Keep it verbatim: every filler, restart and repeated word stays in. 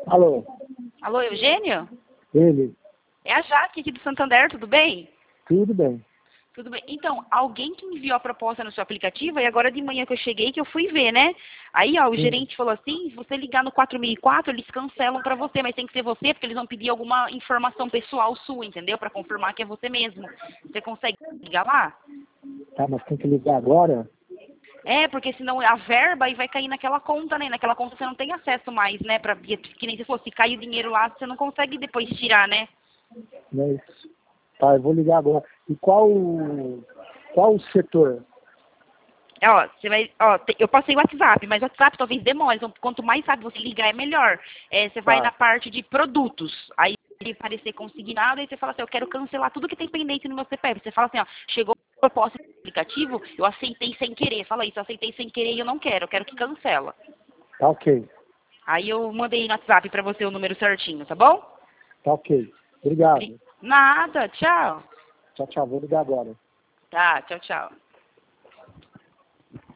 Alô, Alô, Eugênio? ele, É a Jaque aqui do Santander, tudo bem? tudo bem. Tudo bem. Então, alguém que enviou a proposta no seu aplicativo, e agora de manhã que eu cheguei, que eu fui ver, né? Aí, ó, o Sim. gerente falou assim, se você ligar no quatro mil e quatro, eles cancelam pra você, mas tem que ser você, porque eles vão pedir alguma informação pessoal sua, entendeu? Pra confirmar que é você mesmo. Você consegue ligar lá? Tá, mas tem que ligar agora? É, porque senão a verba aí vai cair naquela conta, né? Naquela conta você não tem acesso mais, né? Pra, que nem você falou, se cair o dinheiro lá, você não consegue depois tirar, né? Não é isso. Tá, eu vou ligar agora. E qual, qual o setor? É, ó, você vai, ó, te- eu passei o WhatsApp, mas o WhatsApp talvez demore, então quanto mais rápido você ligar é melhor. É, você vai Tá, na parte de produtos, aí ele aparecer consignado, aí você fala assim, eu quero cancelar tudo que tem pendente no meu C P F. Você fala assim, ó, chegou a proposta do aplicativo, eu aceitei sem querer. Fala isso, eu aceitei sem querer e eu não quero, eu quero que cancela. tá ok. Aí eu mandei no WhatsApp pra você o número certinho, tá bom? Tá ok. Bri- Obrigado. Nada, tchau. Tchau, tchau. Vou ligar agora. Tá, tchau, tchau.